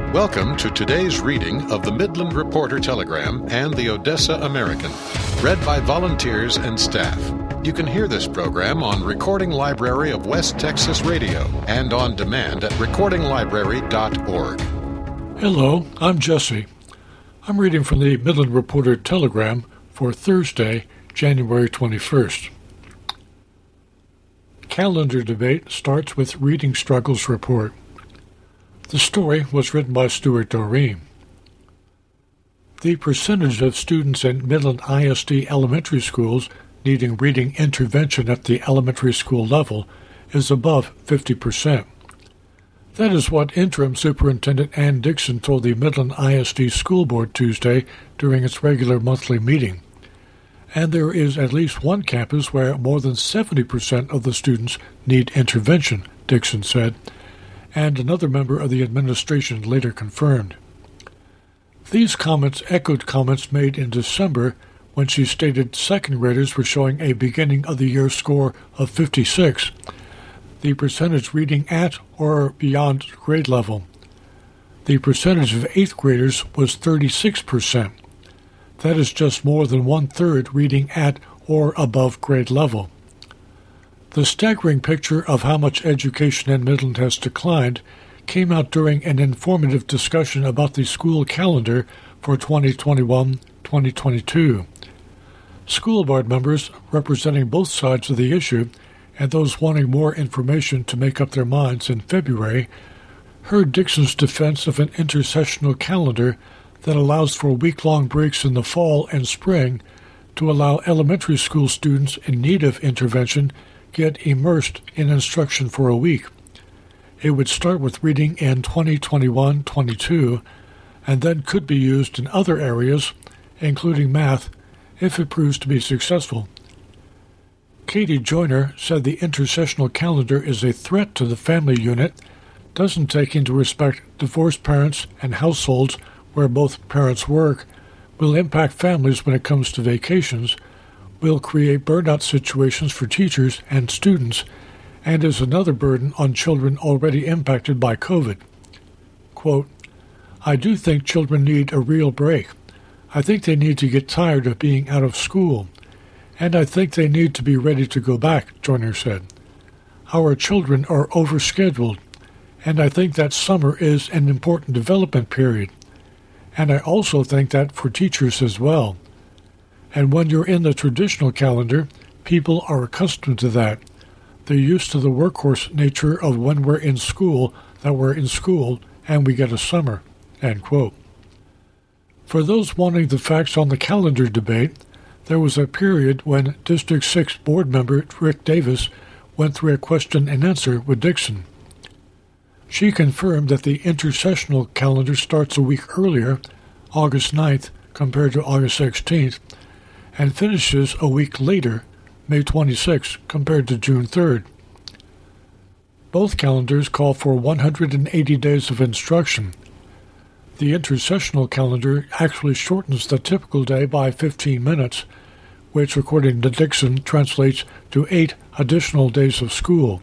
Welcome to today's reading of the Midland Reporter Telegram and the Odessa American, read by volunteers and staff. You can hear this program on Recording Library of West Texas Radio and on demand at recordinglibrary.org. Hello, I'm Jesse. I'm reading from the Midland Reporter Telegram for Thursday, January 21st. Calendar debate starts with reading struggles report. The story was written by Stuart Doreen. The percentage of students in Midland ISD elementary schools needing reading intervention at the elementary school level is above 50%. That is what Interim Superintendent Ann Dixon told the Midland ISD School Board Tuesday during its regular monthly meeting. And there is at least one campus where more than 70% of the students need intervention, Dixon said, and another member of the administration later confirmed. These comments echoed comments made in December when she stated second graders were showing a beginning of the year score of 56, the percentage reading at or beyond grade level. The percentage of eighth graders was 36%. That is just more than one-third reading at or above grade level. The staggering picture of how much education in Midland has declined came out during an informative discussion about the school calendar for 2021-2022. School board members representing both sides of the issue and those wanting more information to make up their minds in February heard Dixon's defense of an intersessional calendar that allows for week-long breaks in the fall and spring to allow elementary school students in need of intervention get immersed in instruction for a week. It would start with reading in 2021-22 and then could be used in other areas, including math, if it proves to be successful. Katie Joyner said the intersessional calendar is a threat to the family unit, doesn't take into respect divorced parents and households where both parents work, will impact families when it comes to vacations, will create burnout situations for teachers and students, and is another burden on children already impacted by COVID. Quote, I do think children need a real break. I think they need to get tired of being out of school, and I think they need to be ready to go back, Joyner said. Our children are overscheduled, and I think that summer is an important development period. And I also think that for teachers as well. And when you're in the traditional calendar, people are accustomed to that. They're used to the workhorse nature of when we're in school, that we're in school, and we get a summer. End quote. For those wanting the facts on the calendar debate, there was a period when District 6 board member Rick Davis went through a question and answer with Dixon. She confirmed that the intersessional calendar starts a week earlier, August 9th, compared to August 16th, and finishes a week later, May 26th, compared to June 3rd. Both calendars call for 180 days of instruction. The intersessional calendar actually shortens the typical day by 15 minutes, which, according to Dixon, translates to 8 additional days of school.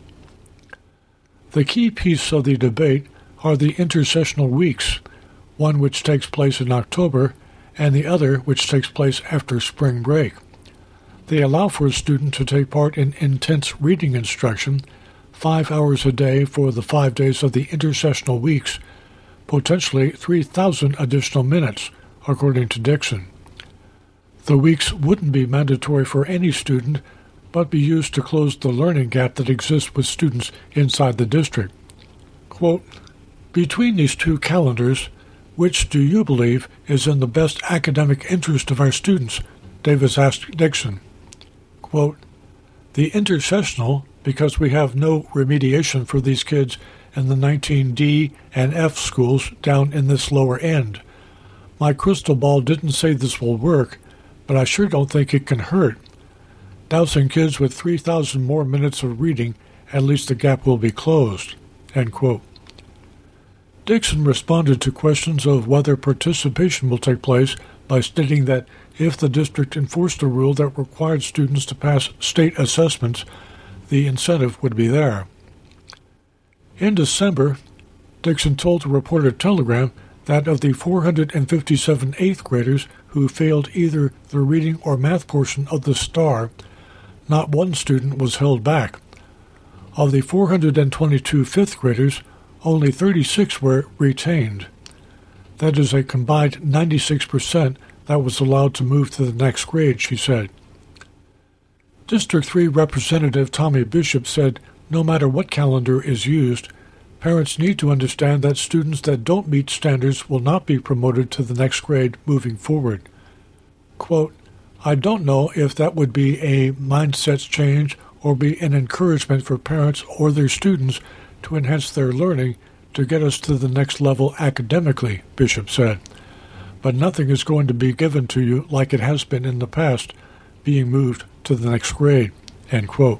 The key piece of the debate are the intersessional weeks, one which takes place in October and the other which takes place after spring break. They allow for a student to take part in intense reading instruction, 5 hours a day for the 5 days of the intersessional weeks, potentially 3,000 additional minutes, according to Dixon. The weeks wouldn't be mandatory for any student, but be used to close the learning gap that exists with students inside the district. Quote, between these two calendars, which do you believe is in the best academic interest of our students? Davis asked Dixon. Quote, the intersessional, because we have no remediation for these kids in the 19D and F schools down in this lower end. My crystal ball didn't say this will work, but I sure don't think it can hurt. Dousing kids with 3,000 more minutes of reading, at least the gap will be closed. End quote. Dixon responded to questions of whether participation will take place by stating that if the district enforced a rule that required students to pass state assessments, the incentive would be there. In December, Dixon told the Reporter-Telegram that of the 457 eighth graders who failed either the reading or math portion of the STAR, not one student was held back. Of the 422 fifth graders, only 36 were retained. That is a combined 96% that was allowed to move to the next grade, she said. District 3 Representative Tommy Bishop said no matter what calendar is used, parents need to understand that students that don't meet standards will not be promoted to the next grade moving forward. Quote, I don't know if that would be a mindset change or be an encouragement for parents or their students to enhance their learning to get us to the next level academically, Bishop said. But nothing is going to be given to you like it has been in the past, being moved to the next grade, end quote.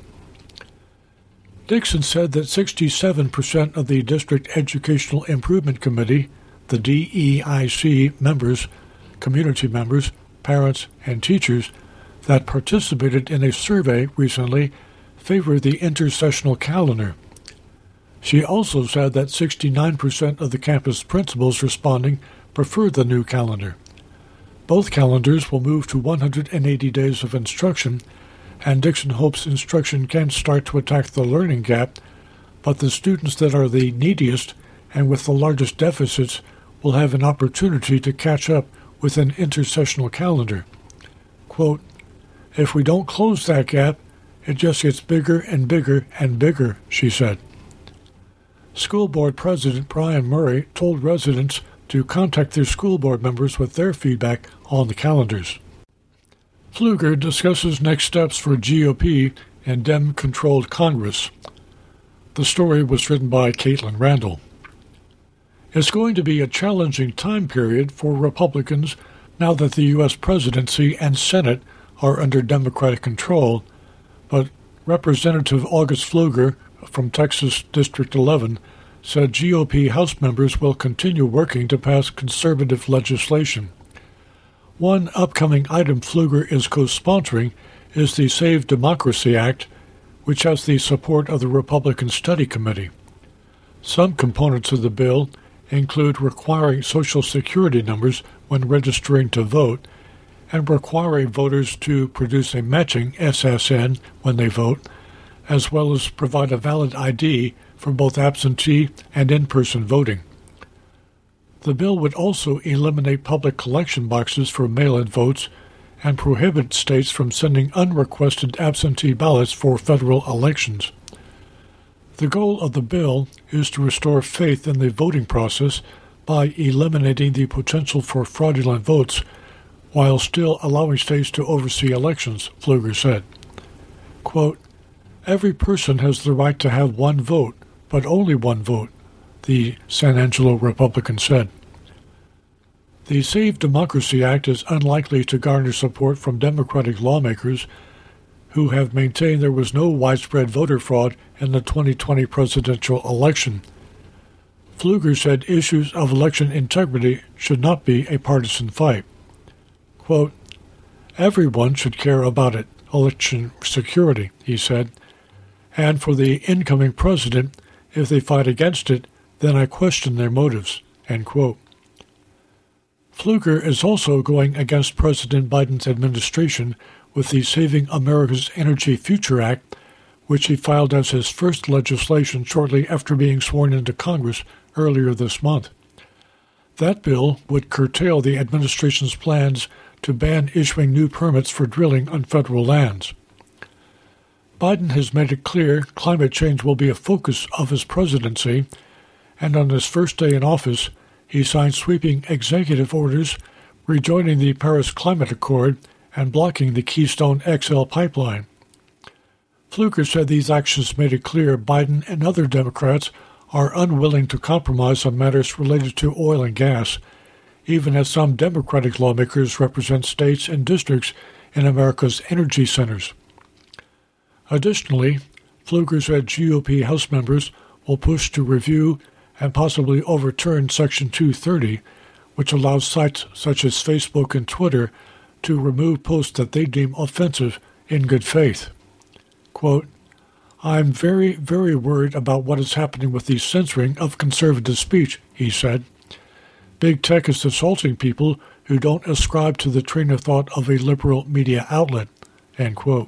Dixon said that 67% of the District Educational Improvement Committee, the DEIC members, community members, parents, and teachers that participated in a survey recently favor the intersessional calendar. She also said that 69% of the campus principals responding prefer the new calendar. Both calendars will move to 180 days of instruction, and Dixon hopes instruction can start to attack the learning gap, but the students that are the neediest and with the largest deficits will have an opportunity to catch up with an intersessional calendar. Quote, if we don't close that gap, it just gets bigger and bigger and bigger, she said. School Board President Brian Murray told residents to contact their school board members with their feedback on the calendars. Pfluger discusses next steps for GOP and Dem-controlled Congress. The story was written by Caitlin Randall. It's going to be a challenging time period for Republicans now that the U.S. presidency and Senate are under Democratic control, but Representative August Pfluger from Texas District 11 said GOP House members will continue working to pass conservative legislation. One upcoming item Pfluger is co-sponsoring is the Save Democracy Act, which has the support of the Republican Study Committee. Some components of the bill include requiring Social Security numbers when registering to vote and requiring voters to produce a matching SSN when they vote, as well as provide a valid ID for both absentee and in-person voting. The bill would also eliminate public collection boxes for mail-in votes and prohibit states from sending unrequested absentee ballots for federal elections. The goal of the bill is to restore faith in the voting process by eliminating the potential for fraudulent votes while still allowing states to oversee elections, Pfluger said. Quote, every person has the right to have one vote, but only one vote, the San Angelo Republican said. The Save Democracy Act is unlikely to garner support from Democratic lawmakers who have maintained there was no widespread voter fraud in the 2020 presidential election. Pfluger said issues of election integrity should not be a partisan fight. Quote, everyone should care about it, election security, he said, and for the incoming president, if they fight against it, then I question their motives, end quote. Pfluger is also going against President Biden's administration with the Saving America's Energy Future Act, which he filed as his first legislation shortly after being sworn into Congress earlier this month. That bill would curtail the administration's plans to ban issuing new permits for drilling on federal lands. Biden has made it clear climate change will be a focus of his presidency, and on his first day in office, he signed sweeping executive orders rejoining the Paris Climate Accord and blocking the Keystone XL pipeline. Pfluger said these actions made it clear Biden and other Democrats are unwilling to compromise on matters related to oil and gas, even as some Democratic lawmakers represent states and districts in America's energy centers. Additionally, Pfluger said GOP House members will push to review and possibly overturn Section 230, which allows sites such as Facebook and Twitter to remove posts that they deem offensive in good faith. Quote, I'm very, very worried about what is happening with the censoring of conservative speech, he said. Big tech is assaulting people who don't ascribe to the train of thought of a liberal media outlet, end quote.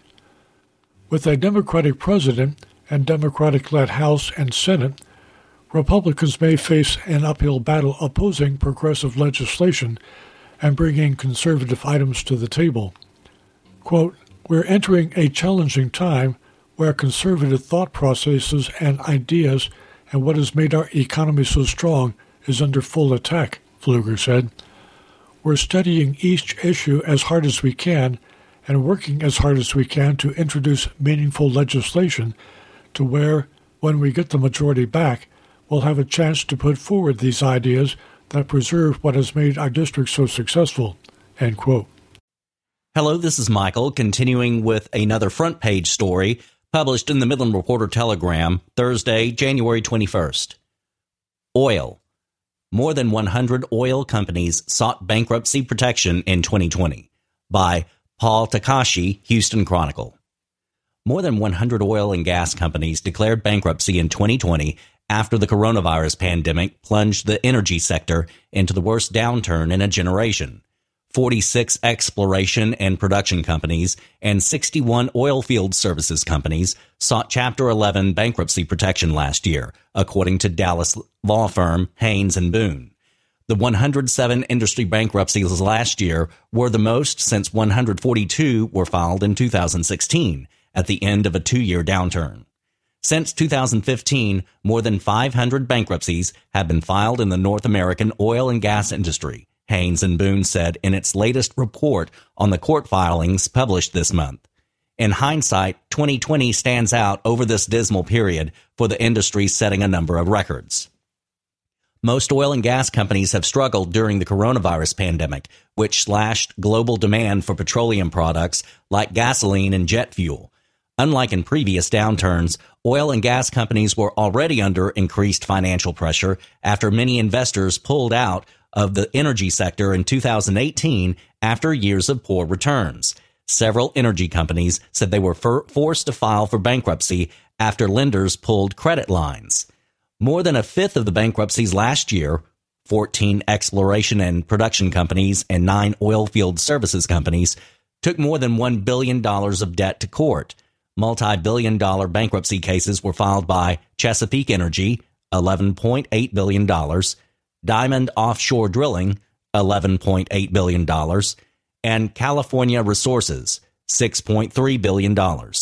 With a Democratic president and Democratic-led House and Senate, Republicans may face an uphill battle opposing progressive legislation and bringing conservative items to the table. Quote, we're entering a challenging time where conservative thought processes and ideas and what has made our economy so strong is under full attack, Pfluger said. We're studying each issue as hard as we can and working as hard as we can to introduce meaningful legislation to where, when we get the majority back, we'll have a chance to put forward these ideas that preserve what has made our district so successful, end quote. Hello, this is Michael, continuing with another front page story published in the Midland Reporter-Telegram, Thursday, January 21st. Oil. More than 100 oil companies sought bankruptcy protection in 2020, by Paul Takashi, Houston Chronicle. More than 100 oil and gas companies declared bankruptcy in 2020 after the coronavirus pandemic plunged the energy sector into the worst downturn in a generation. 46 exploration and production companies and 61 oil field services companies sought Chapter 11 bankruptcy protection last year, according to Dallas law firm Haynes & Boone. The 107 industry bankruptcies last year were the most since 142 were filed in 2016, at the end of a 2-year downturn. Since 2015, more than 500 bankruptcies have been filed in the North American oil and gas industry, Haynes & Boone said in its latest report on the court filings published this month. In hindsight, 2020 stands out over this dismal period for the industry, setting a number of records. Most oil and gas companies have struggled during the coronavirus pandemic, which slashed global demand for petroleum products like gasoline and jet fuel. Unlike in previous downturns, oil and gas companies were already under increased financial pressure after many investors pulled out of the energy sector in 2018 after years of poor returns. Several energy companies said they were forced to file for bankruptcy after lenders pulled credit lines. More than a fifth of the bankruptcies last year, 14 exploration and production companies and 9 oil field services companies, took more than $1 billion of debt to court. Multi-billion-dollar bankruptcy cases were filed by Chesapeake Energy, $11.8 billion, Diamond Offshore Drilling, $11.8 billion, and California Resources, $6.3 billion.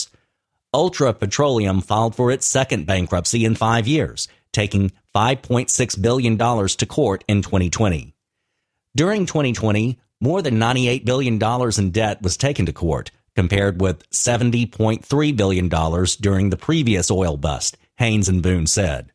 Ultra Petroleum filed for its second bankruptcy in 5 years, taking $5.6 billion to court in 2020. During 2020, more than $98 billion in debt was taken to court, compared with $70.3 billion during the previous oil bust, Haynes & Boone said.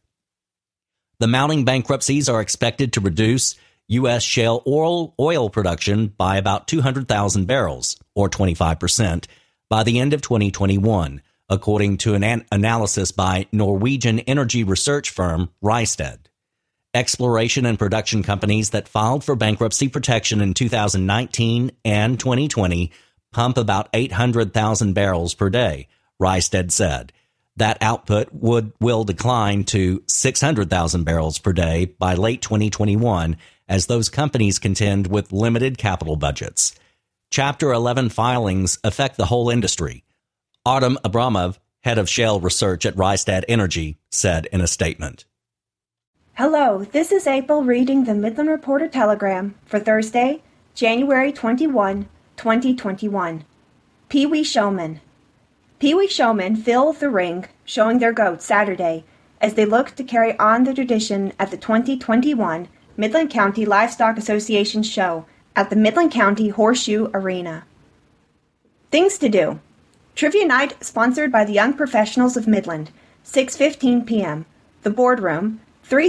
The mounting bankruptcies are expected to reduce U.S. shale oil production by about 200,000 barrels, or 25%, by the end of 2021, according to an analysis by Norwegian energy research firm Rystad. Exploration and production companies that filed for bankruptcy protection in 2019 and 2020 pump about 800,000 barrels per day, Rystad said. That output will decline to 600,000 barrels per day by late 2021 as those companies contend with limited capital budgets. Chapter 11 filings affect the whole industry. Artem Abramov, head of shale research at Rystad Energy, said in a statement. Hello, this is April reading the Midland Reporter-Telegram for Thursday, January 21, 2021. Pee-wee Showman. Pee-wee Showmen fill the ring, showing their goats Saturday, as they look to carry on the tradition at the 2021 Midland County Livestock Association Show at the Midland County Horseshoe Arena. Things to do. Trivia night sponsored by the Young Professionals of Midland, 6:15 p.m. The Boardroom,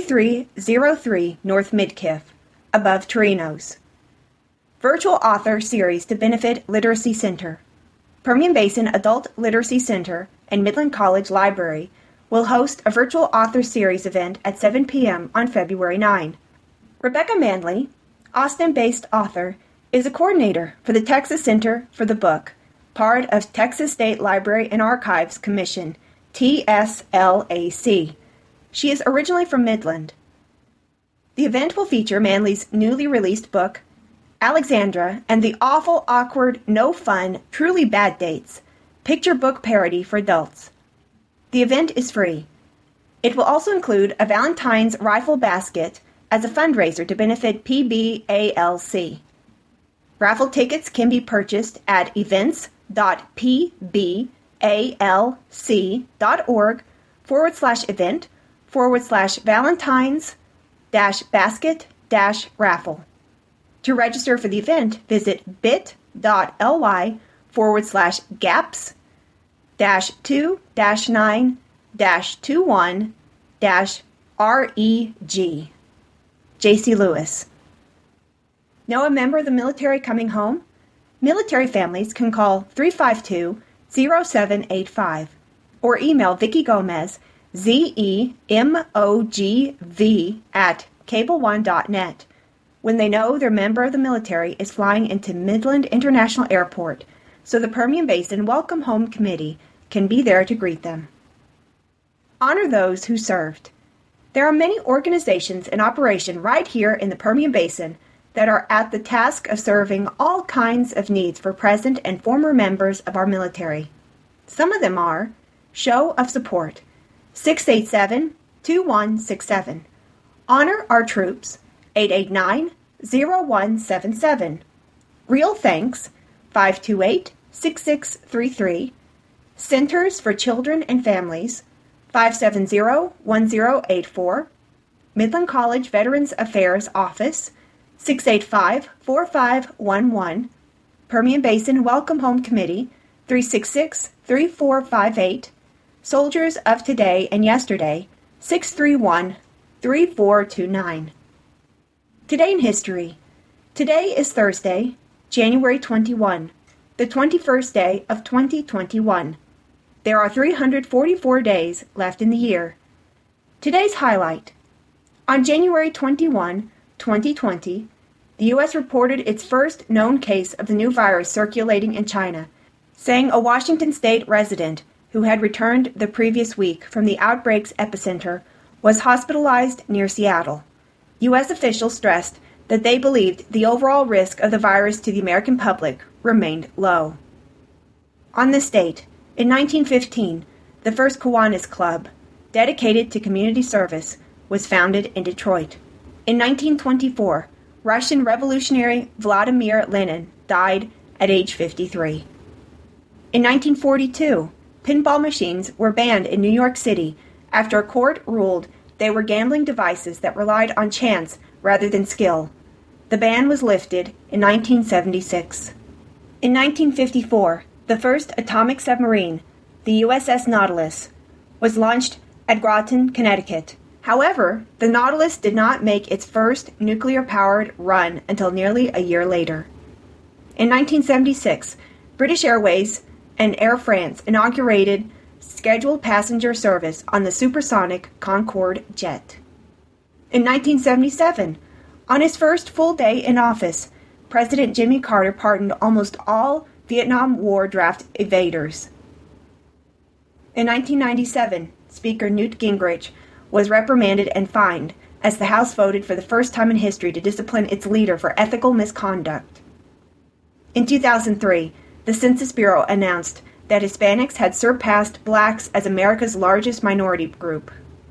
3303 North Midkiff, above Torino's. Virtual author series to benefit Literacy Center. Permian Basin Adult Literacy Center and Midland College Library will host a virtual author series event at 7 p.m. on February 9. Rebecca Manley, Austin-based author, is a coordinator for the Texas Center for the Book, part of Texas State Library and Archives Commission, TSLAC. She is originally from Midland. The event will feature Manley's newly released book, Alexandra and the Awful, Awkward, No Fun, Truly Bad Dates, picture book parody for adults. The event is free. It will also include a Valentine's rifle basket as a fundraiser to benefit PBALC. Raffle tickets can be purchased at events.pbalc.org/event/Valentine's-basket-raffle. To register for the event, visit bit.ly/gaps-2-9-21-REG. J.C. Lewis. Know a member of the military coming home? Military families can call 352-0785 or email Vicki Gomez, ZEMOGV @cableone.net when they know their member of the military is flying into Midland International Airport, so the Permian Basin Welcome Home Committee can be there to greet them. Honor those who served. There are many organizations in operation right here in the Permian Basin that are at the task of serving all kinds of needs for present and former members of our military. Some of them are Show of Support, 687-2167. Honor Our Troops, 889-0177. Real Thanks, 528-6633. Centers for Children and Families, 570-1084. Midland College Veterans Affairs Office, 685-4511. Permian Basin Welcome Home Committee, 366-3458. Soldiers of Today and Yesterday, 631-3429. Today in History. Today is Thursday, January 21, the 21st day of 2021. There are 344 days left in the year. Today's highlight. On January 21, 2020, the U.S. reported its first known case of the new virus circulating in China, saying a Washington state resident who had returned the previous week from the outbreak's epicenter was hospitalized near Seattle. U.S. officials stressed that they believed the overall risk of the virus to the American public remained low. On this date, in 1915, the first Kiwanis Club, dedicated to community service, was founded in Detroit. In 1924, Russian revolutionary Vladimir Lenin died at age 53. In 1942, pinball machines were banned in New York City after a court ruled they were gambling devices that relied on chance rather than skill. The ban was lifted in 1976. In 1954, the first atomic submarine, the USS Nautilus, was launched at Groton, Connecticut. However, the Nautilus did not make its first nuclear-powered run until nearly a year later. In 1976, British Airways and Air France inaugurated scheduled passenger service on the supersonic Concorde jet. In 1977, on his first full day in office, President Jimmy Carter pardoned almost all Vietnam War draft evaders. In 1997, Speaker Newt Gingrich was reprimanded and fined as the House voted for the first time in history to discipline its leader for ethical misconduct. In 2003, the Census Bureau announced that Hispanics had surpassed blacks as America's largest minority group.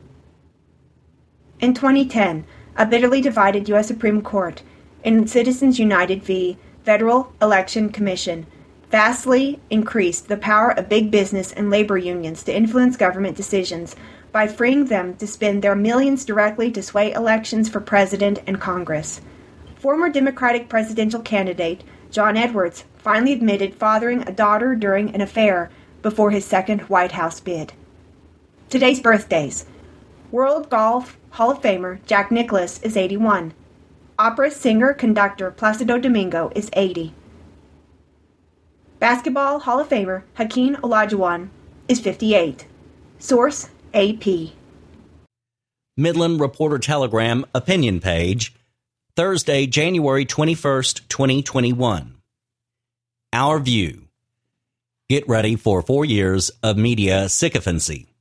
In 2010, a bitterly divided U.S. Supreme Court in Citizens United v. Federal Election Commission vastly increased the power of big business and labor unions to influence government decisions by freeing them to spend their millions directly to sway elections for president and Congress. Former Democratic presidential candidate John Edwards finally admitted fathering a daughter during an affair before his second White House bid. Today's birthdays. World Golf Hall of Famer Jack Nicklaus is 81. Opera singer-conductor Placido Domingo is 80. Basketball Hall of Famer Hakeem Olajuwon is 58. Source, AP. Midland Reporter Telegram opinion page, Thursday, January 21st, 2021. Our View. Get ready for 4 years of media sycophancy.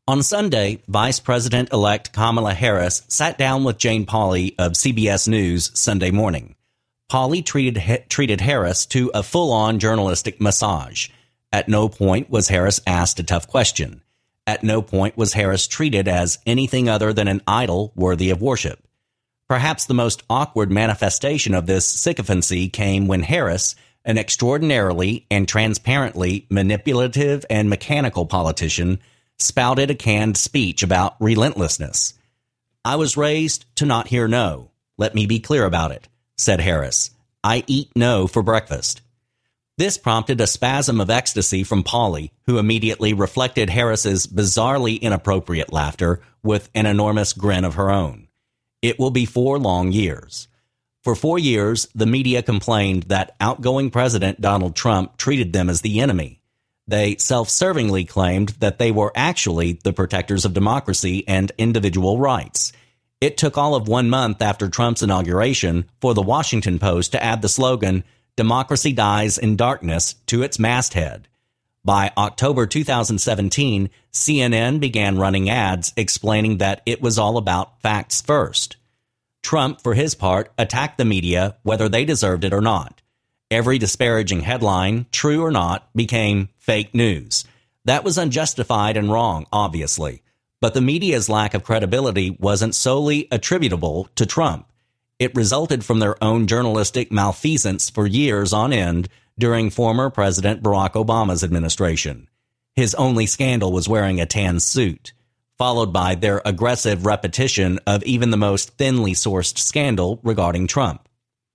On Sunday, Vice President-elect Kamala Harris sat down with Jane Pauley of CBS News Sunday morning. Pauley treated Harris to a full-on journalistic massage. At no point was Harris asked a tough question. At no point was Harris treated as anything other than an idol worthy of worship. Perhaps the most awkward manifestation of this sycophancy came when Harris, an extraordinarily and transparently manipulative and mechanical politician, spouted a canned speech about relentlessness. "I was raised to not hear no. Let me be clear about it," said Harris. "I eat no for breakfast." This prompted a spasm of ecstasy from Pauley, who immediately reflected Harris's bizarrely inappropriate laughter with an enormous grin of her own. It will be 4 long years. For 4 years, the media complained that outgoing President Donald Trump treated them as the enemy. They self-servingly claimed that they were actually the protectors of democracy and individual rights. It took all of 1 month after Trump's inauguration for the Washington Post to add the slogan, "Democracy dies in darkness," to its masthead. By October 2017, CNN began running ads explaining that it was all about facts first. Trump, for his part, attacked the media whether they deserved it or not. Every disparaging headline, true or not, became fake news. That was unjustified and wrong, obviously. But the media's lack of credibility wasn't solely attributable to Trump. It resulted from their own journalistic malfeasance for years on end during former President Barack Obama's administration. His only scandal was wearing a tan suit, followed by their aggressive repetition of even the most thinly sourced scandal regarding Trump.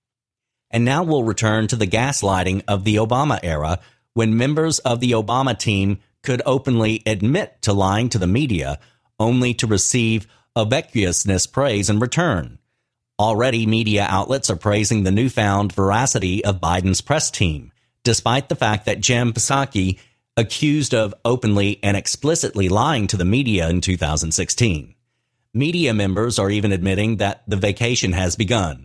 And now we'll return to the gaslighting of the Obama era, when members of the Obama team could openly admit to lying to the media, only to receive obsequiousness praise in return. Already, media outlets are praising the newfound veracity of Biden's press team, despite the fact that Jen Psaki accused of openly and explicitly lying to the media in 2016. Media members are even admitting that the vacation has begun.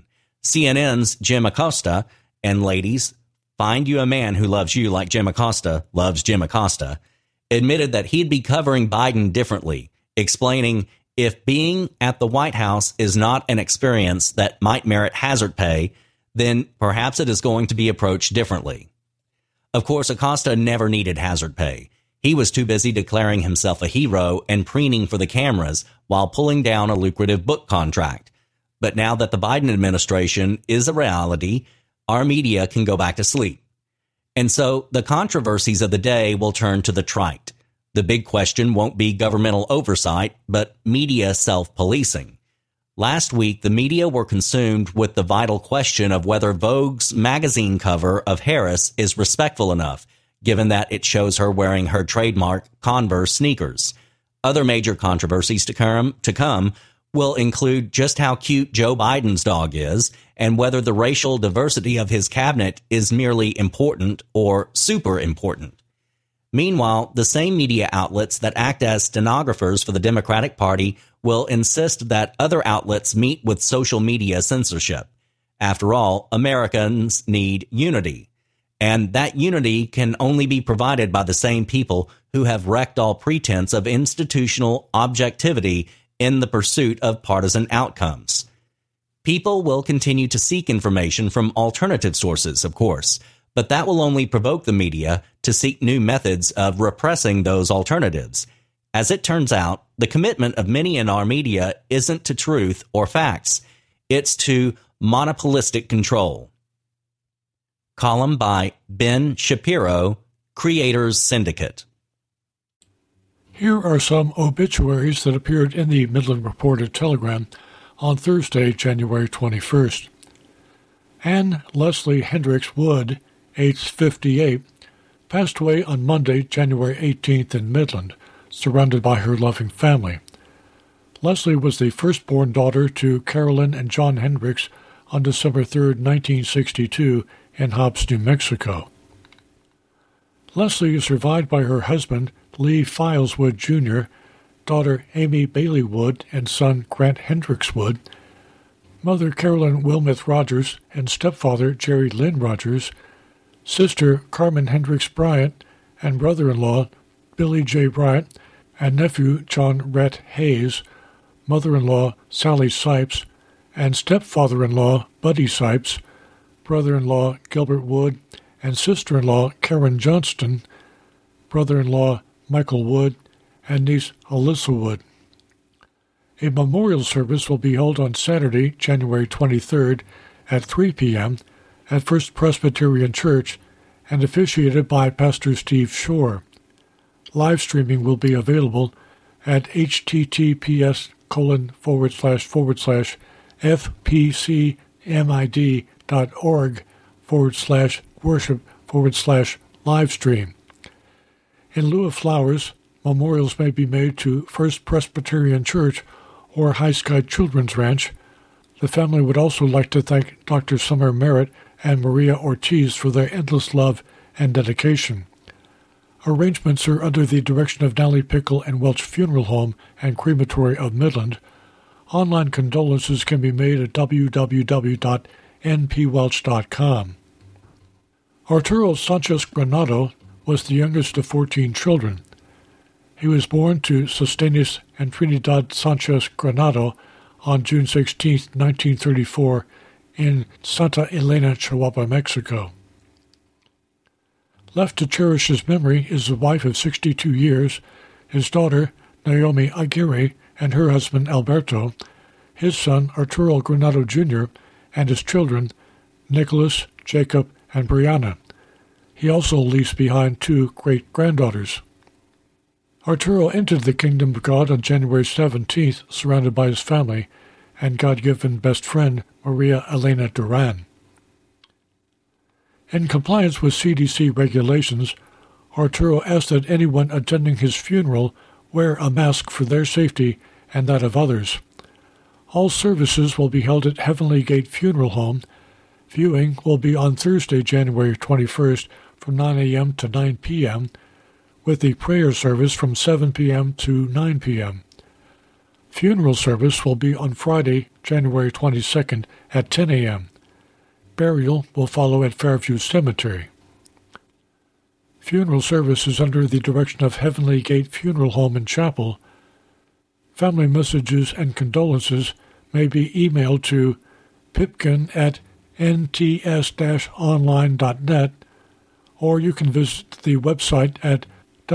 CNN's Jim Acosta, and ladies, find you a man who loves you like Jim Acosta loves Jim Acosta, admitted that he'd be covering Biden differently, explaining, "If being at the White House is not an experience that might merit hazard pay, then perhaps it is going to be approached differently." Of course, Acosta never needed hazard pay. He was too busy declaring himself a hero and preening for the cameras while pulling down a lucrative book contract. But now that the Biden administration is a reality, our media can go back to sleep. And so the controversies of the day will turn to the trite. The big question won't be governmental oversight, but media self-policing. Last week, the media were consumed with the vital question of whether Vogue's magazine cover of Harris is respectful enough, given that it shows her wearing her trademark Converse sneakers. Other major controversies to come will include just how cute Joe Biden's dog is and whether the racial diversity of his cabinet is merely important or super important. Meanwhile, the same media outlets that act as stenographers for the Democratic Party will insist that other outlets meet with social media censorship. After all, Americans need unity. And that unity can only be provided by the same people who have wrecked all pretense of institutional objectivity in the pursuit of partisan outcomes. People will continue to seek information from alternative sources, of course, but that will only provoke the media to seek new methods of repressing those alternatives. As it turns out, the commitment of many in our media isn't to truth or facts. It's to monopolistic control. Column by Ben Shapiro, Creators Syndicate. Here are some obituaries that appeared in the Midland Reporter-Telegram on Thursday, January 21st. Anne Leslie Hendricks Wood, aged 58, passed away on Monday, January 18th in Midland, surrounded by her loving family. Leslie was the firstborn daughter to Carolyn and John Hendricks on December 3, 1962, in Hobbs, New Mexico. Leslie is survived by her husband, Lee Files Wood, Jr., daughter Amy Bailey Wood, and son Grant Hendricks Wood, mother Carolyn Wilmeth Rogers, and stepfather Jerry Lynn Rogers, sister Carmen Hendricks Bryant, and brother-in-law Billy J. Bryant, and nephew John Rhett Hayes, mother-in-law Sally Sipes, and stepfather-in-law Buddy Sipes, brother-in-law Gilbert Wood, and sister-in-law Karen Johnston, brother-in-law Michael Wood, and niece Alyssa Wood. A memorial service will be held on Saturday, January 23rd at 3 p.m. at First Presbyterian Church and officiated by Pastor Steve Shore. Live streaming will be available at https://fpcmid.org/worship/livestream. In lieu of flowers, memorials may be made to First Presbyterian Church or High Sky Children's Ranch. The family would also like to thank Dr. Summer Merritt and Maria Ortiz for their endless love and dedication. Arrangements are under the direction of Nally Pickle and Welch Funeral Home and Crematory of Midland. Online condolences can be made at www.npwelch.com. Arturo Sanchez Granado was the youngest of 14 children. He was born to Sostenes and Trinidad Sanchez Granado on June 16, 1934, in Santa Elena, Chihuahua, Mexico. Left to cherish his memory is a wife of 62 years, his daughter, Naomi Aguirre, and her husband, Alberto, his son, Arturo Granado Jr., and his children, Nicholas, Jacob, and Brianna. He also leaves behind 2 great-granddaughters. Arturo entered the kingdom of God on January 17th, surrounded by his family and God-given best friend, Maria Elena Duran. In compliance with CDC regulations, Arturo asked that anyone attending his funeral wear a mask for their safety and that of others. All services will be held at Heavenly Gate Funeral Home. Viewing will be on Thursday, January 21st from 9 a.m. to 9 p.m., with the prayer service from 7 p.m. to 9 p.m. Funeral service will be on Friday, January 22nd at 10 a.m. Burial will follow at Fairview Cemetery. Funeral service is under the direction of Heavenly Gate Funeral Home and Chapel. Family messages and condolences may be emailed to pipkin@nts-online.net, or you can visit the website at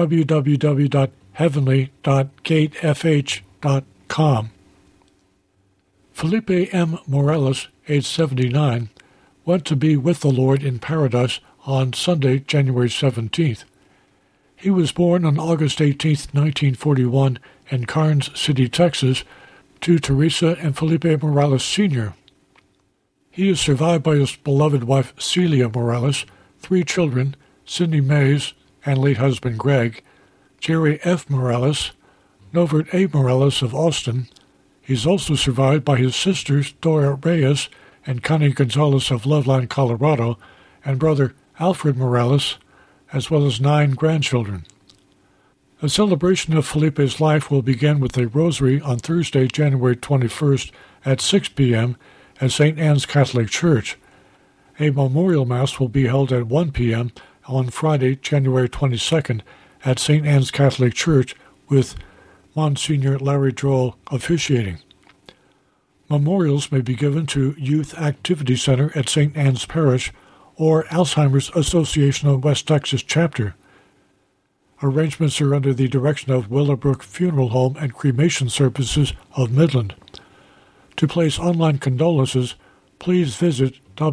www.heavenly.gatefh.com. Felipe M. Morales, age 79, went to be with the Lord in paradise on Sunday, January 17th. He was born on August 18, 1941, in Karnes City, Texas, to Teresa and Felipe Morales Sr. He is survived by his beloved wife Celia Morales, 3 children, Sidney Mays and late husband Greg, Jerry F. Morales, Novert A. Morales of Austin. He's also survived by his sisters Dora Reyes and Connie Gonzalez of Loveland, Colorado, and brother Alfred Morales, as well as 9 grandchildren. A celebration of Felipe's life will begin with a rosary on Thursday, January 21st at 6 p.m. at St. Anne's Catholic Church. A memorial mass will be held at 1 p.m. on Friday, January 22nd at St. Anne's Catholic Church with Monsignor Larry Droll officiating. Memorials may be given to Youth Activity Center at St. Anne's Parish or Alzheimer's Association of West Texas Chapter. Arrangements are under the direction of Willowbrook Funeral Home and Cremation Services of Midland. To place online condolences, please visit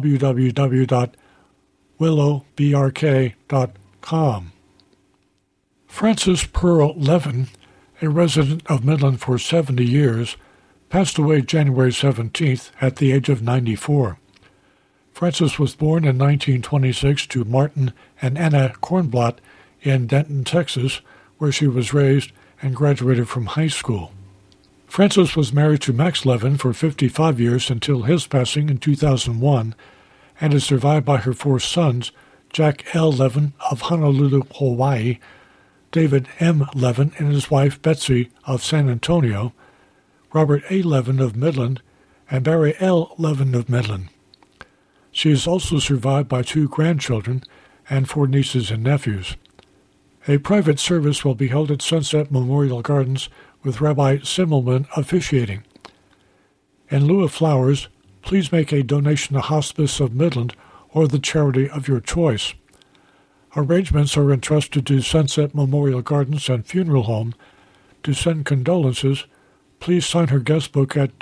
www.willowbrk.com. Frances Pearl Levin, a resident of Midland for 70 years, passed away January 17th at the age of 94. Frances was born in 1926 to Martin and Anna Kornblatt in Denton, Texas, where she was raised and graduated from high school. Frances was married to Max Levin for 55 years until his passing in 2001, and is survived by her 4 sons, Jack L. Levin of Honolulu, Hawaii, David M. Levin and his wife Betsy of San Antonio, Robert A. Levin of Midland, and Barry L. Levin of Midland. She is also survived by 2 grandchildren and 4 nieces and nephews. A private service will be held at Sunset Memorial Gardens with Rabbi Simmelman officiating. In lieu of flowers, please make a donation to Hospice of Midland or the charity of your choice. Arrangements are entrusted to Sunset Memorial Gardens and Funeral Home. To send condolences, please sign her guest book at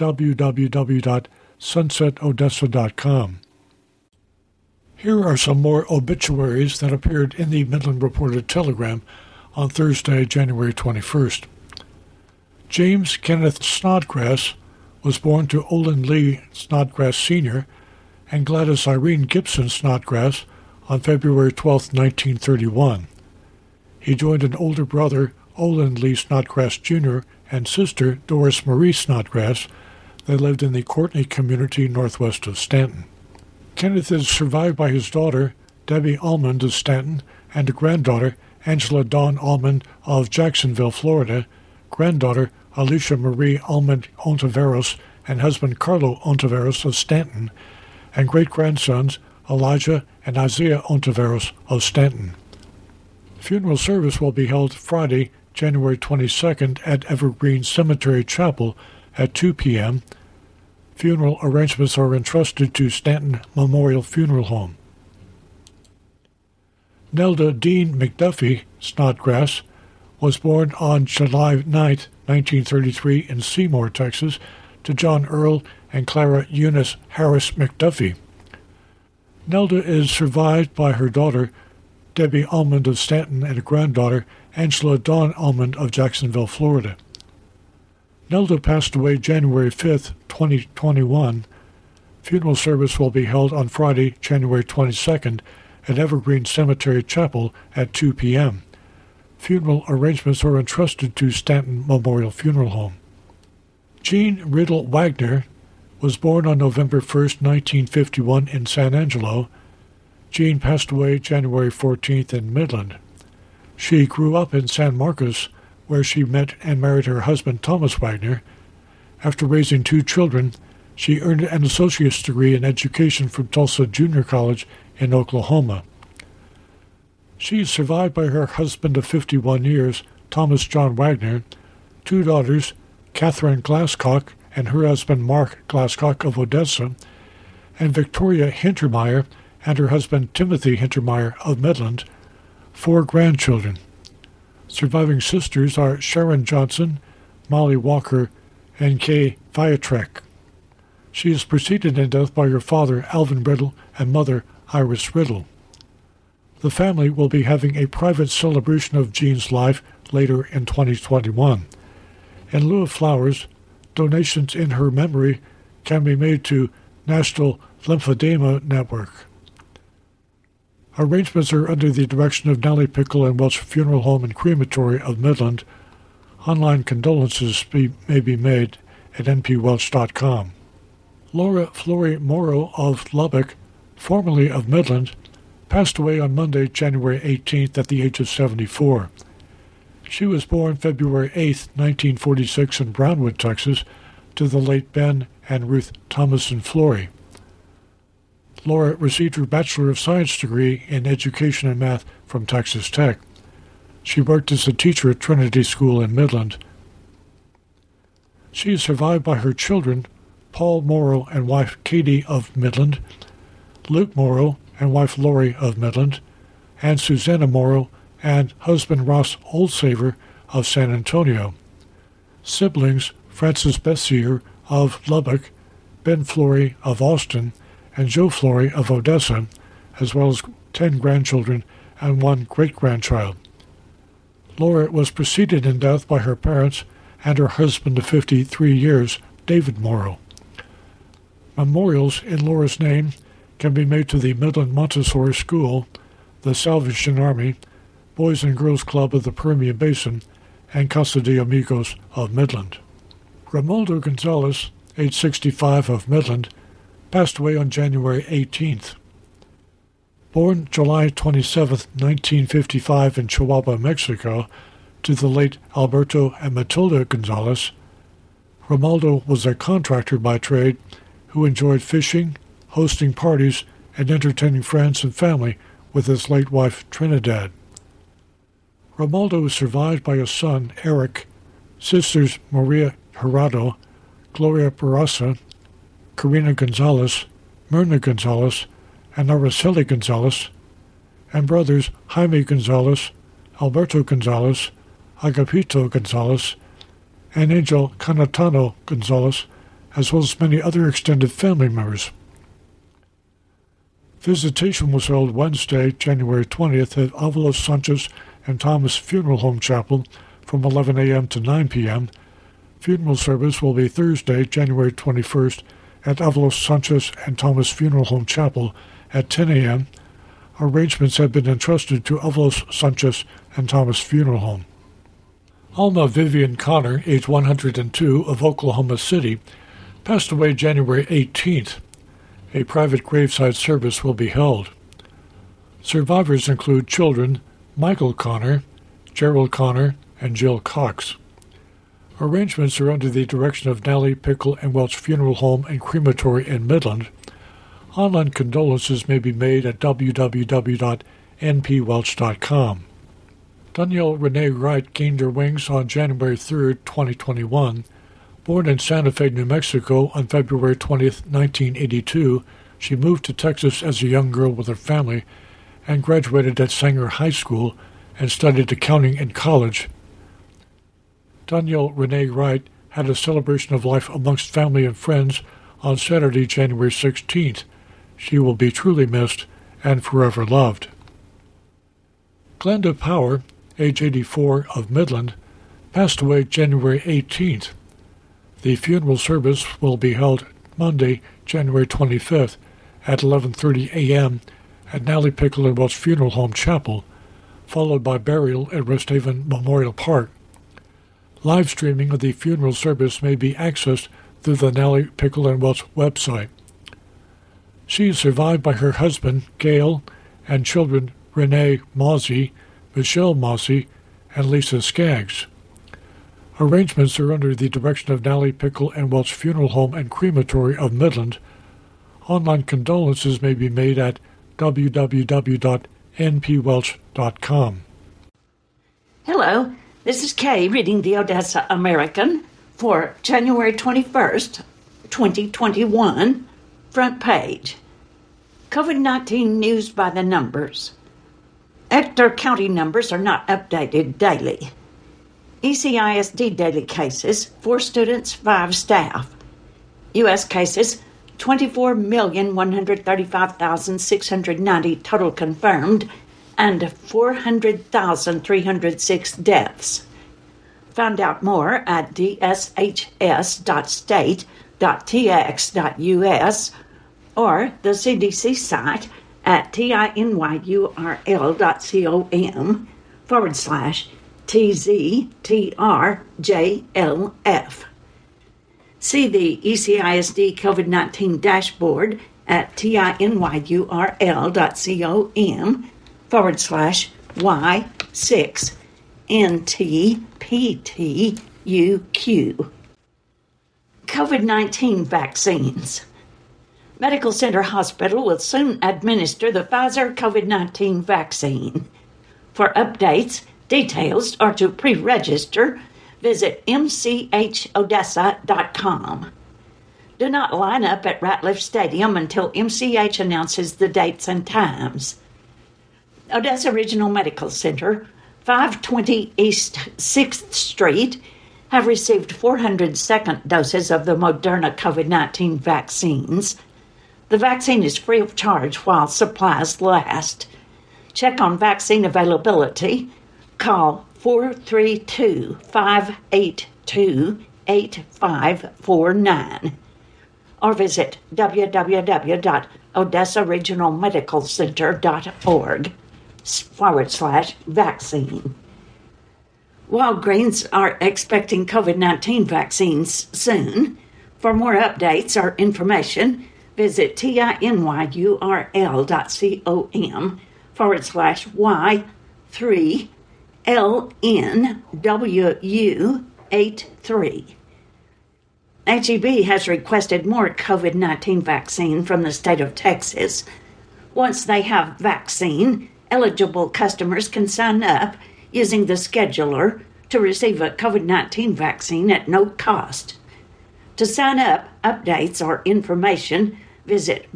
www.sunsetodessa.com. Here are some more obituaries that appeared in the Midland Reporter-Telegram on Thursday, January 21st. James Kenneth Snodgrass was born to Olin Lee Snodgrass Sr. and Gladys Irene Gibson Snodgrass on February 12, 1931. He joined an older brother, Olin Lee Snodgrass Jr., and sister, Doris Marie Snodgrass. They lived in the Courtney community northwest of Stanton. Kenneth is survived by his daughter, Debbie Almond of Stanton, and a granddaughter, Angela Dawn Almond of Jacksonville, Florida, granddaughter, Alicia Marie Almond Ontiveros, and husband Carlo Ontiveros of Stanton, and great-grandsons, Elijah and Isaiah Ontiveros of Stanton. Funeral service will be held Friday, January 22nd at Evergreen Cemetery Chapel at 2 p.m. Funeral arrangements are entrusted to Stanton Memorial Funeral Home. Nelda Dean McDuffie Snodgrass was born on July 9, 1933 in Seymour, Texas, to John Earl and Clara Eunice Harris McDuffie. Nelda is survived by her daughter, Debbie Almond of Stanton, and a granddaughter, Angela Dawn Almond of Jacksonville, Florida. Nelda passed away January 5, 2021. Funeral service will be held on Friday, January 22nd at Evergreen Cemetery Chapel at 2 p.m. Funeral arrangements are entrusted to Stanton Memorial Funeral Home. Jean Riddle Wagner was born on November 1, 1951 in San Angelo. Jean passed away January 14th in Midland. She grew up in San Marcos, where she met and married her husband Thomas Wagner. After raising 2 children, she earned an associate's degree in education from Tulsa Junior College in Oklahoma. She is survived by her husband of 51 years, Thomas John Wagner, 2 daughters, Catherine Glasscock and her husband Mark Glasscock of Odessa, and Victoria Hintermeyer and her husband Timothy Hintermeyer of Midland, 4 grandchildren. Surviving sisters are Sharon Johnson, Molly Walker, and Kay Viatrek. She is preceded in death by her father, Alvin Riddle, and mother, Iris Riddle. The family will be having a private celebration of Jean's life later in 2021. In lieu of flowers, donations in her memory can be made to National Lymphedema Network. Arrangements are under the direction of Nellie Pickle and Welch Funeral Home and Crematory of Midland. Online condolences may be made at npwelch.com. Laura Flory Morrow of Lubbock, formerly of Midland, passed away on Monday, January 18th at the age of 74. She was born February 8, 1946 in Brownwood, Texas, to the late Ben and Ruth Thomason Flory. Laura received her Bachelor of Science degree in Education and Math from Texas Tech. She worked as a teacher at Trinity School in Midland. She is survived by her children, Paul Morrow and wife Katie of Midland, Luke Morrow and wife Lori of Midland, and Susanna Morrow and husband Ross Oldsaver of San Antonio. Siblings Francis Bessier of Lubbock, Ben Flory of Austin, and Joe Flory of Odessa, as well as 10 grandchildren and 1 great-grandchild. Laura was preceded in death by her parents and her husband of 53 years, David Morrow. Memorials in Laura's name can be made to the Midland Montessori School, the Salvation Army, Boys and Girls Club of the Permian Basin, and Casa de Amigos of Midland. Romualdo Gonzalez, age 65 of Midland, passed away on January 18th. Born July 27, 1955 in Chihuahua, Mexico, to the late Alberto and Matilda Gonzalez, Romualdo was a contractor by trade who enjoyed fishing, hosting parties, and entertaining friends and family with his late wife Trinidad. Romualdo was survived by a son, Eric, sisters Maria Gerardo, Gloria Barraza, Karina Gonzalez, Myrna Gonzalez, and Araceli Gonzalez, and brothers Jaime Gonzalez, Alberto Gonzalez, Agapito Gonzalez, and Angel Canatano Gonzalez, as well as many other extended family members. Visitation was held Wednesday, January 20th at Avalos Sanchez and Thomas Funeral Home Chapel from 11 a.m. to 9 p.m. Funeral service will be Thursday, January 21st at Avalos Sanchez and Thomas Funeral Home Chapel at 10 a.m. Arrangements have been entrusted to Avalos Sanchez and Thomas Funeral Home. Alma Vivian Connor, age 102, of Oklahoma City, passed away January 18th. A private graveside service will be held. Survivors include children Michael Connor, Gerald Connor, and Jill Cox. Arrangements are under the direction of Nally Pickle and Welch Funeral Home and Crematory in Midland. Online condolences may be made at www.npwelch.com. Danielle Renee Wright gained her wings on January 3, 2021. Born in Santa Fe, New Mexico on February 20, 1982, she moved to Texas as a young girl with her family and graduated at Sanger High School and studied accounting in college. Danielle Renee Wright had a celebration of life amongst family and friends on Saturday, January 16th. She will be truly missed and forever loved. Glenda Power, age 84, of Midland, passed away January 18th. The funeral service will be held Monday, January 25th at 11:30 a.m. at Nally Pickle and Welch Funeral Home Chapel, followed by burial at Rest Haven Memorial Park. Live streaming of the funeral service may be accessed through the Nally Pickle and Welch website. She is survived by her husband, Gail, and children Renee Mozzie, Michelle Mozzie, and Lisa Skaggs. Arrangements are under the direction of Nally Pickle and Welch Funeral Home and Crematory of Midland. Online condolences may be made at www.npwelch.com. Hello, this is Kay reading the Odessa American for January 21st, 2021, front page. COVID-19 news by the numbers. Ector County numbers are not updated daily. ECISD daily cases, 4 students, 5 staff. U.S. cases, 24,135,690 total confirmed, and 400,306 deaths. Find out more at dshs.state.tx.us or the CDC site at tinyurl.com/TZTRJLF. See the ECISD COVID-19 dashboard at tinyurl.com/Y6NTPTUQ. COVID-19 vaccines. Medical Center Hospital will soon administer the Pfizer COVID-19 vaccine. For updates, details, or to pre-register, visit mchodessa.com. Do not line up at Ratliff Stadium until MCH announces the dates and times. Odessa Regional Medical Center, 520 East 6th Street, have received 400 second doses of the Moderna COVID-19 vaccines. The vaccine is free of charge while supplies last. Check on vaccine availability. Call 432-582-8549 or visit www.odessaregionalmedicalcenter.org/vaccine. Walgreens are expecting COVID-19 vaccines soon. For more updates or information, visit tinyurl.com/Y3LNWU83. HEB has requested more COVID-19 vaccine from the state of Texas. Once they have vaccine, eligible customers can sign up using the scheduler to receive a COVID-19 vaccine at no cost. To sign up, updates, or information, visit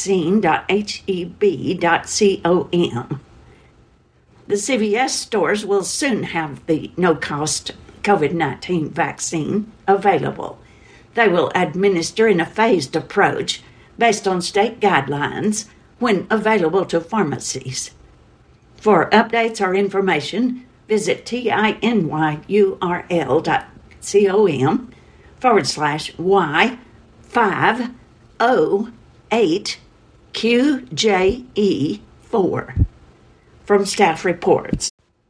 vaccine.heb.com. The CVS stores will soon have the no-cost COVID-19 vaccine available. They will administer in a phased approach based on state guidelines when available to pharmacies. For updates or information, visit tinyui.com/Y508QJE4. From staff reports.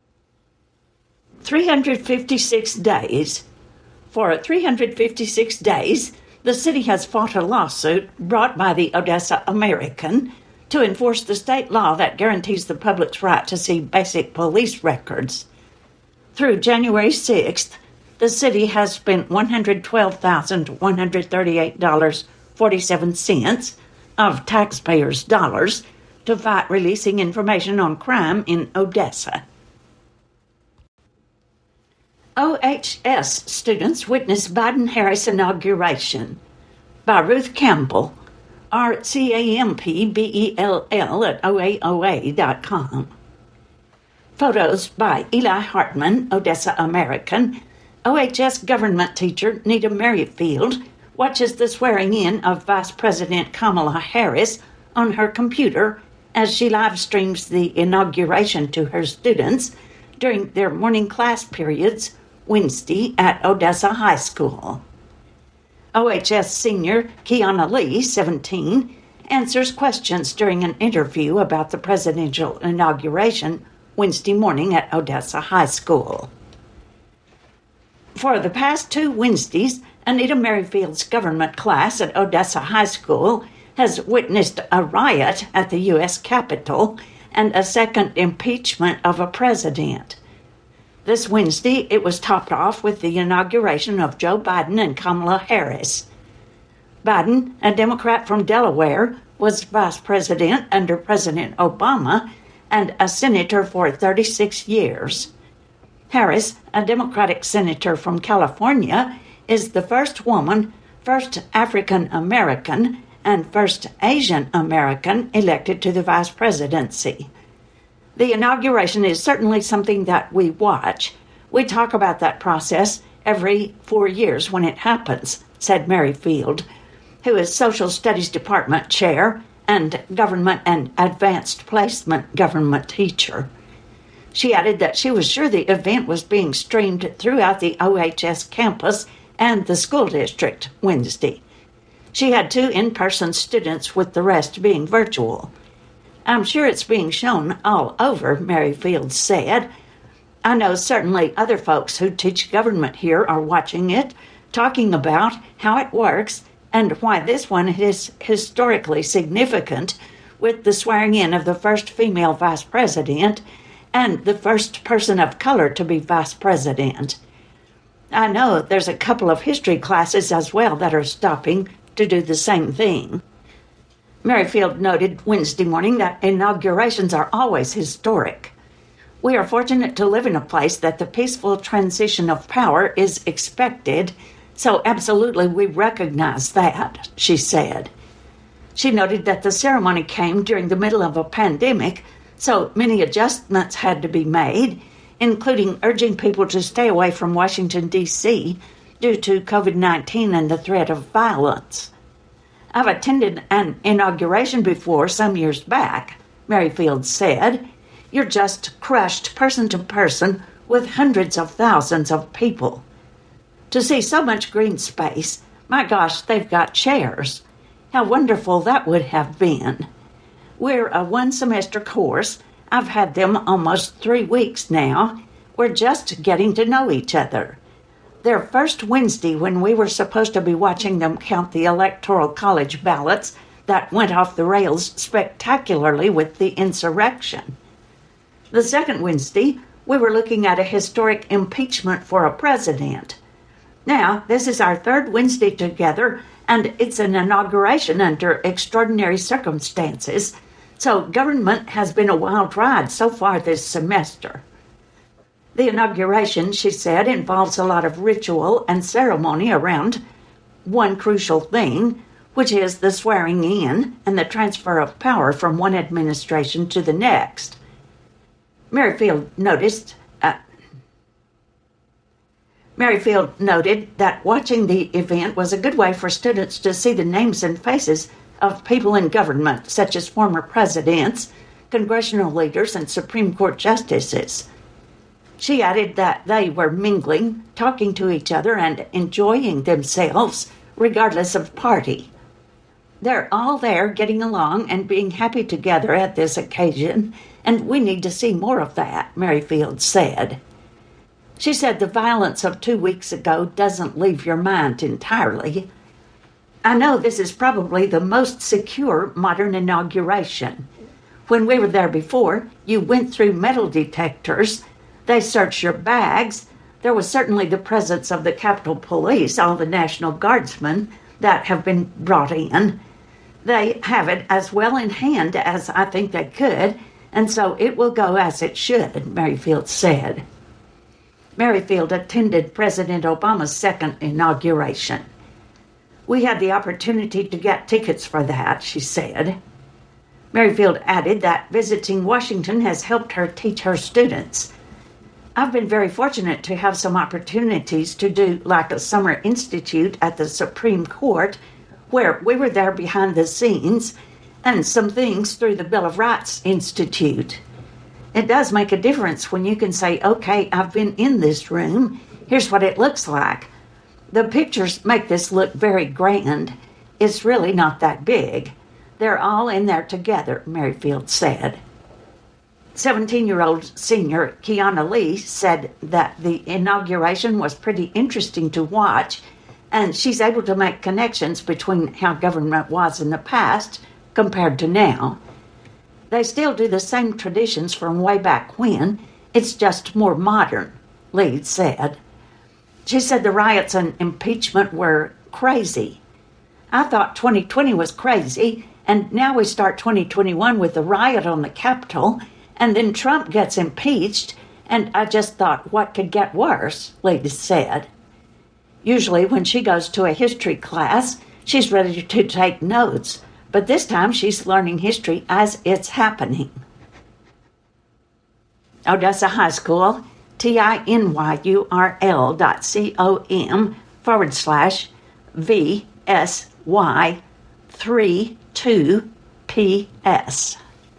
356 days. For 356 days, the city has fought a lawsuit brought by the Odessa American to enforce the state law that guarantees the public's right to see basic police records. Through January 6th, the city has spent $112,138.47 of taxpayers' dollars to fight releasing information on crime in Odessa. OHS students witness Biden-Harris inauguration. By Ruth Campbell, RCAMPBELL@OAOA.com. Photos by Eli Hartman, Odessa American. OHS government teacher Nita Merrifield watches the swearing-in of Vice President Kamala Harris on her computer as she live streams the inauguration to her students during their morning class periods Wednesday at Odessa High School. OHS senior Kiana Lee, 17, answers questions during an interview about the presidential inauguration Wednesday morning at Odessa High School. For the past 2 Wednesdays, Anita Merrifield's government class at Odessa High School has witnessed a riot at the U.S. Capitol and a second impeachment of a president. This Wednesday, it was topped off with the inauguration of Joe Biden and Kamala Harris. Biden, a Democrat from Delaware, was vice president under President Obama and a senator for 36 years. Harris, a Democratic senator from California, is the first woman, first African American, and first Asian American elected to the vice presidency. The inauguration is certainly something that we watch. We talk about that process every 4 years when it happens, said Merrifield, who is Social Studies Department Chair and Government and Advanced Placement Government teacher. She added that she was sure the event was being streamed throughout the OHS campus and the school district Wednesday. She had 2 in-person students with the rest being virtual. I'm sure it's being shown all over, Merrifield said. I know certainly other folks who teach government here are watching it, talking about how it works and why this one is historically significant with the swearing-in of the first female vice president and the first person of color to be vice president. I know there's a couple of history classes as well that are stopping to do the same thing. Merrifield noted Wednesday morning that inaugurations are always historic. We are fortunate to live in a place that the peaceful transition of power is expected, so absolutely we recognize that, she said. She noted that the ceremony came during the middle of a pandemic, so many adjustments had to be made, including urging people to stay away from Washington, D.C. due to COVID-19 and the threat of violence. I've attended an inauguration before some years back, Merrifield said. You're just crushed person to person with hundreds of thousands of people. To see so much green space, my gosh, they've got chairs. How wonderful that would have been. We're a 1-semester course. I've had them almost 3 weeks now. We're just getting to know each other. Their first Wednesday when we were supposed to be watching them count the Electoral College ballots that went off the rails spectacularly with the insurrection. The second Wednesday, we were looking at a historic impeachment for a president. Now, this is our 3rd Wednesday together, and it's an inauguration under extraordinary circumstances, so government has been a wild ride so far this semester. The inauguration, she said, involves a lot of ritual and ceremony around one crucial thing, which is the swearing in and the transfer of power from one administration to the next. Merrifield noted that watching the event was a good way for students to see the names and faces of people in government, such as former presidents, congressional leaders, and Supreme Court justices. She added that they were mingling, talking to each other, and enjoying themselves, regardless of party. They're all there getting along and being happy together at this occasion, and we need to see more of that, Merrifield said. She said the violence of 2 weeks ago doesn't leave your mind entirely. I know this is probably the most secure modern inauguration. When we were there before, you went through metal detectors. They searched your bags. There was certainly the presence of the Capitol Police, all the National Guardsmen that have been brought in. They have it as well in hand as I think they could, and so it will go as it should, Merrifield said. Merrifield attended President Obama's second inauguration. We had the opportunity to get tickets for that, she said. Merrifield added that visiting Washington has helped her teach her students. I've been very fortunate to have some opportunities to do like a summer institute at the Supreme Court, where we were there behind the scenes, and some things through the Bill of Rights Institute. It does make a difference when you can say, okay, I've been in this room, here's what it looks like. The pictures make this look very grand. It's really not that big. They're all in there together, Merrifield said. 17-year-old senior Kiana Lee said that the inauguration was pretty interesting to watch, and she's able to make connections between how government was in the past compared to now. They still do the same traditions from way back when, it's just more modern, Lee said. She said the riots and impeachment were crazy. I thought 2020 was crazy, and now we start 2021 with the riot on the Capitol, and then Trump gets impeached, and I just thought, what could get worse, Lee said. Usually when she goes to a history class, she's ready to take notes, but this time she's learning history as it's happening. Odessa High School, tinyrl.com/VSY32PS.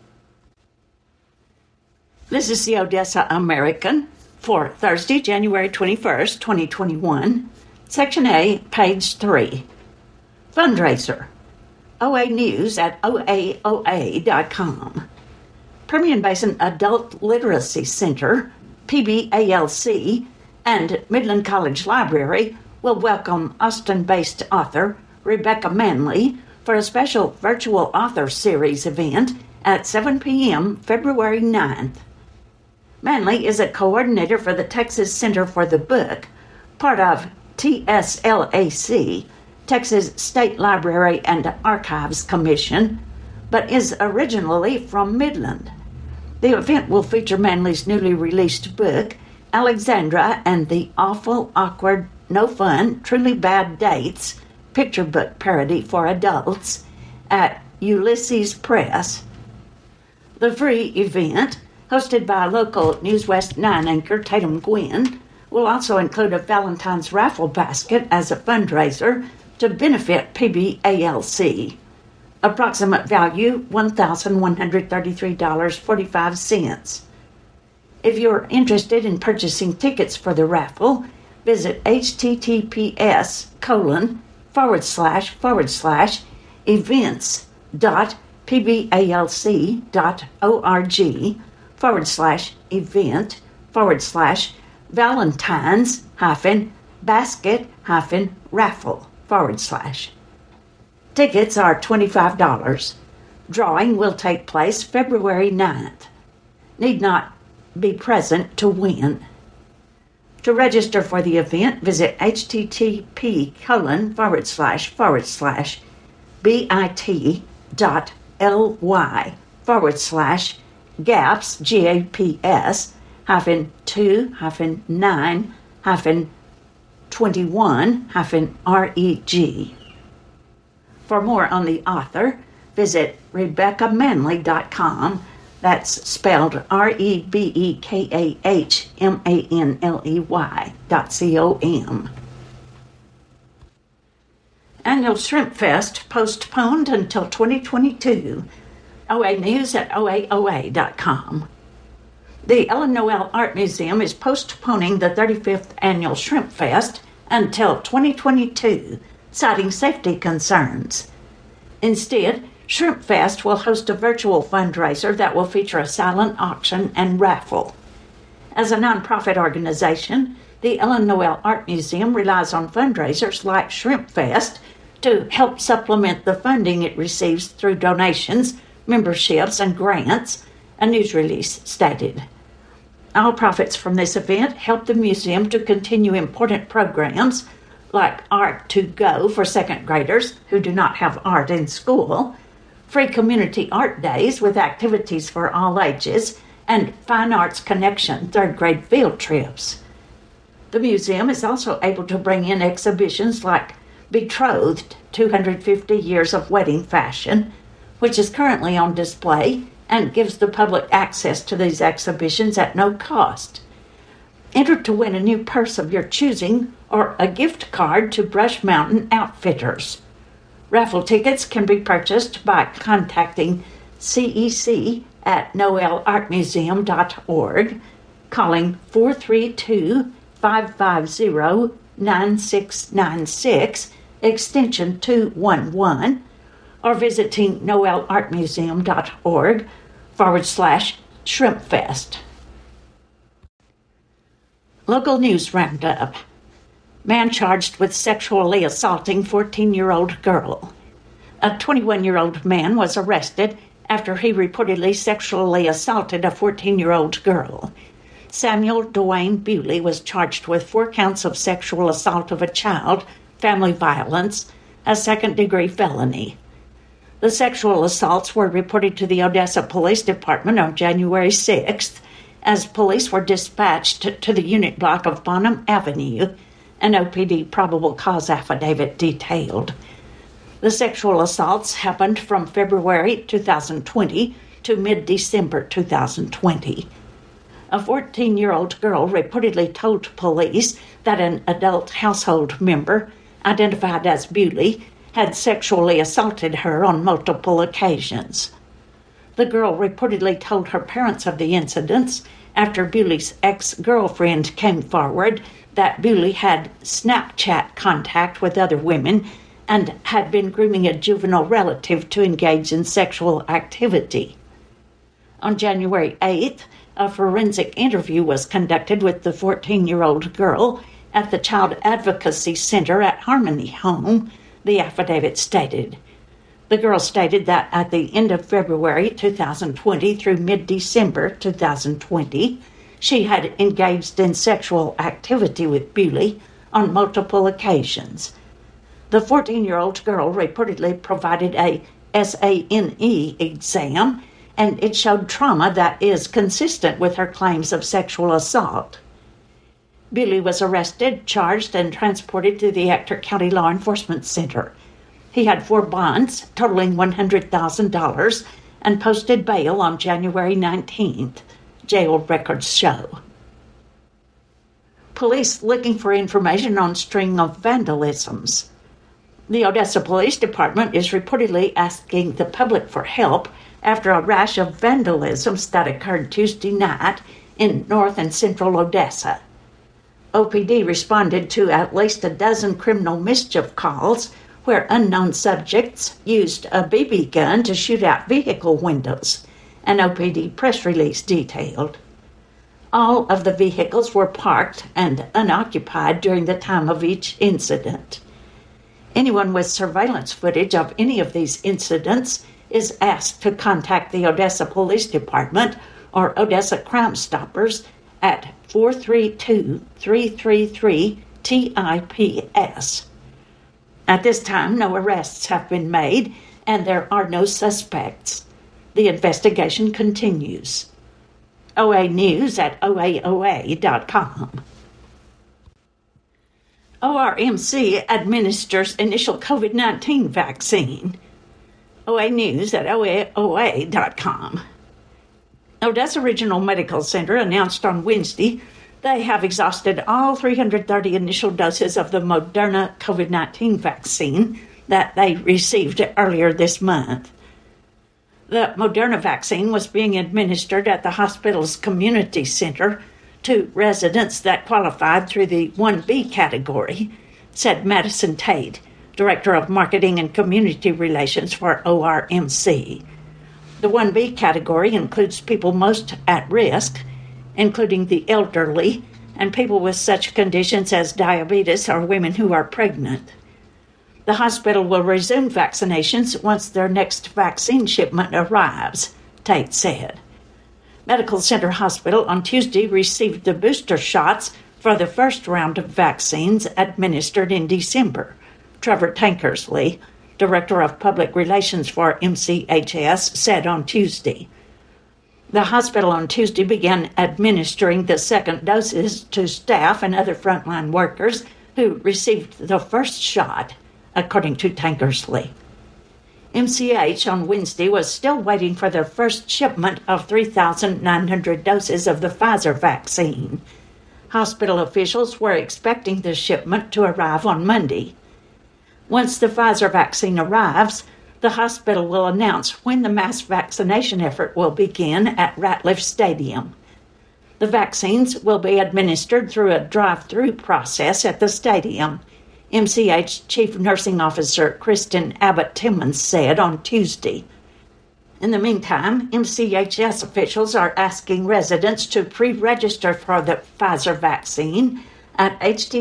This is the Odessa American for Thursday, January 21st, 2021. Section A, page 3. Fundraiser. OA News at oaoa.com. Permian Basin Adult Literacy Center, PBALC, and Midland College Library will welcome Austin-based author Rebecca Manley for a special virtual author series event at 7 p.m. February 9th. Manley is a coordinator for the Texas Center for the Book, part of TSLAC, Texas State Library and Archives Commission, but is originally from Midland. The event will feature Manley's newly released book, Alexandra and the Awful, Awkward, No Fun, Truly Bad Dates, picture book parody for adults, at Ulysses Press. The free event, hosted by local News West 9 anchor Tatum Gwynn, will also include a Valentine's raffle basket as a fundraiser to benefit PBALC. Approximate value, $1,133.45. If you're interested in purchasing tickets for the raffle, visit https://events.pbalc.org/Valentine's-basket-raffle/. Tickets are $25. Drawing will take place February 9th. Need not be present to win. To register for the event, visit http://bit.ly/gaps, GAPS, 2-9-21-reg. For more on the author, visit RebeccaManley.com. That's spelled RebekahManley.com. Annual Shrimp Fest postponed until 2022. OA News at OAOA.com. The Ellen Noel Art Museum is postponing the 35th Annual Shrimp Fest until 2022, citing safety concerns. Instead, Shrimp Fest will host a virtual fundraiser that will feature a silent auction and raffle. As a nonprofit organization, the Ellen Noel Art Museum relies on fundraisers like Shrimp Fest to help supplement the funding it receives through donations, memberships, and grants, a news release stated. All profits from this event help the museum to continue important programs like Art to Go for second graders who do not have art in school, free community art days with activities for all ages, and Fine Arts Connection third grade field trips. The museum is also able to bring in exhibitions like Betrothed, 250 Years of Wedding Fashion, which is currently on display and gives the public access to these exhibitions at no cost. Enter to win a new purse of your choosing or a gift card to Brush Mountain Outfitters. Raffle tickets can be purchased by contacting CEC at noelartmuseum.org, calling 432-550-9696, extension 211, or visiting noelartmuseum.org/shrimpfest. Local news roundup. Man charged with sexually assaulting 14-year-old girl. A 21-year-old man was arrested after he reportedly sexually assaulted a 14-year-old girl. Samuel Dwayne Bewley was charged with 4 counts of sexual assault of a child, family violence, a second-degree felony. The sexual assaults were reported to the Odessa Police Department on January 6th, as police were dispatched to the unit block of Bonham Avenue, an OPD probable cause affidavit detailed. The sexual assaults happened from February 2020 to mid-December 2020. A 14-year-old girl reportedly told police that an adult household member, identified as Bewley, had sexually assaulted her on multiple occasions. The girl reportedly told her parents of the incidents after Bewley's ex-girlfriend came forward that Bewley had Snapchat contact with other women and had been grooming a juvenile relative to engage in sexual activity. On January 8th, a forensic interview was conducted with the 14-year-old girl at the Child Advocacy Center at Harmony Home, the affidavit stated. The girl stated that at the end of February 2020 through mid-December 2020, she had engaged in sexual activity with Bewley on multiple occasions. The 14-year-old girl reportedly provided a SANE exam, and it showed trauma that is consistent with her claims of sexual assault. Bewley was arrested, charged, and transported to the Ector County Law Enforcement Center. He had 4 bonds totaling $100,000 and posted bail on January 19th, jail records show. Police looking for information on string of vandalisms. The Odessa Police Department is reportedly asking the public for help after a rash of vandalisms that occurred Tuesday night in North and Central Odessa. OPD responded to at least a dozen criminal mischief calls where unknown subjects used a BB gun to shoot out vehicle windows, an OPD press release detailed. All of the vehicles were parked and unoccupied during the time of each incident. Anyone with surveillance footage of any of these incidents is asked to contact the Odessa Police Department or Odessa Crime Stoppers at 432-333-TIPS. At this time, no arrests have been made, and there are no suspects. The investigation continues. OA News at oaoa.com. ORMC administers initial COVID-19 vaccine. OA News at oaoa.com. Odessa Regional Medical Center announced on Wednesday they have exhausted all 330 initial doses of the Moderna COVID-19 vaccine that they received earlier this month. The Moderna vaccine was being administered at the hospital's community center to residents that qualified through the 1B category, said Madison Tate, Director of Marketing and Community Relations for ORMC. The 1B category includes people most at risk, including the elderly and people with such conditions as diabetes or women who are pregnant. The hospital will resume vaccinations once their next vaccine shipment arrives, Tate said. Medical Center Hospital on Tuesday received the booster shots for the first round of vaccines administered in December, Trevor Tankersley, Director of Public Relations for MCHS, said on Tuesday. The hospital on Tuesday began administering the second doses to staff and other frontline workers who received the first shot, according to Tankersley. MCH on Wednesday was still waiting for their first shipment of 3,900 doses of the Pfizer vaccine. Hospital officials were expecting the shipment to arrive on Monday. Once the Pfizer vaccine arrives, the hospital will announce when the mass vaccination effort will begin at Ratliff Stadium. The vaccines will be administered through a drive-through process at the stadium, MCH Chief Nursing Officer Kristen Abbott-Timmons said on Tuesday. In the meantime, MCHS officials are asking residents to pre-register for the Pfizer vaccine at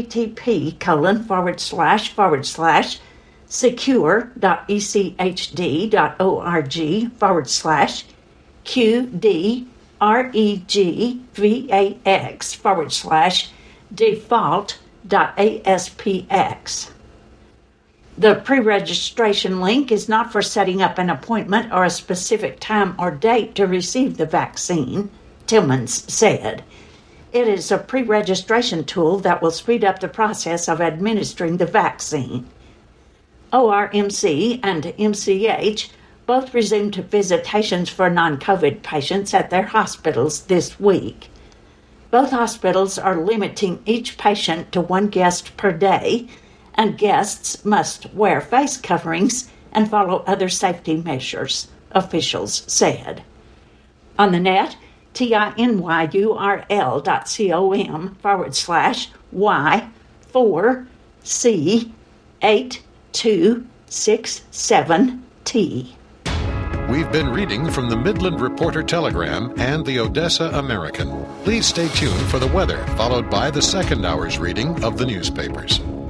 http://secure.echdregvax/default.aspx. The pre-registration link is not for setting up an appointment or a specific time or date to receive the vaccine, Timmons said. It is a pre-registration tool that will speed up the process of administering the vaccine. ORMC and MCH both resumed visitations for non-COVID patients at their hospitals this week. Both hospitals are limiting each patient to one guest per day, and guests must wear face coverings and follow other safety measures, officials said. On the net, tinywa.com/Y4C8267T. We've been reading from the Midland Reporter Telegram and the Odessa American. Please stay tuned for the weather, followed by the second hour's reading of the newspapers.